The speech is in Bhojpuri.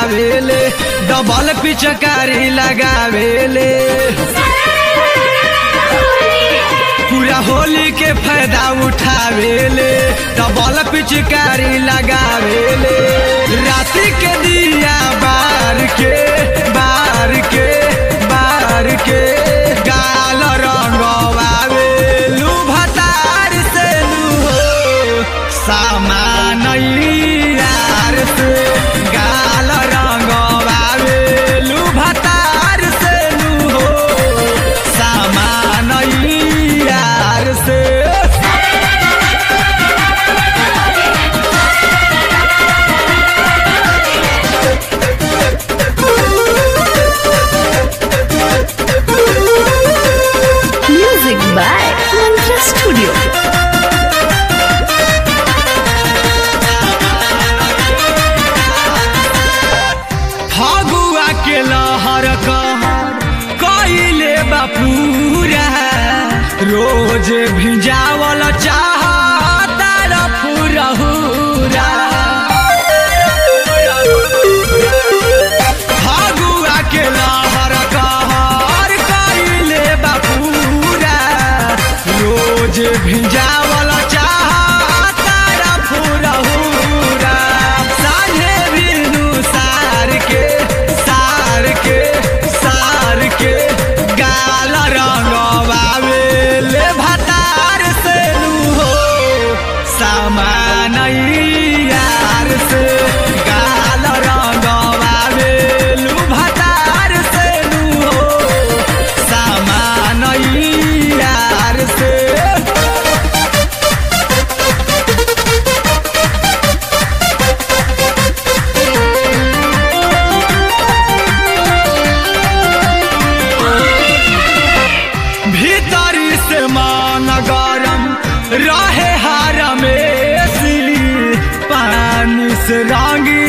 लगावेले डबल पिचकारी लगावेले पूरा होली के फायदा उठावेले डबल पिचकारी लगावेले राती के दिया बार के गाल रंगवावे लू भतार से लू हो सामान यार से गाल रंगवावे लू भतार से लू हो सामान यार से by Mantra Studio. फगुआ के लहर कइले बापूरा रोज भिजावल चाहता रफुरहुरा फगुआ के लहर कइले बापूरा रोज भिजावल चाहता रफुरहुरा साझे बिनु सार के गाल रंगवावे ले भतार से लू हो सामान यार से गाल रंगवावे लू भतार से लू हो सामान यार से भीतरी से मान गरम रहे हरमेसी पानी से रंगी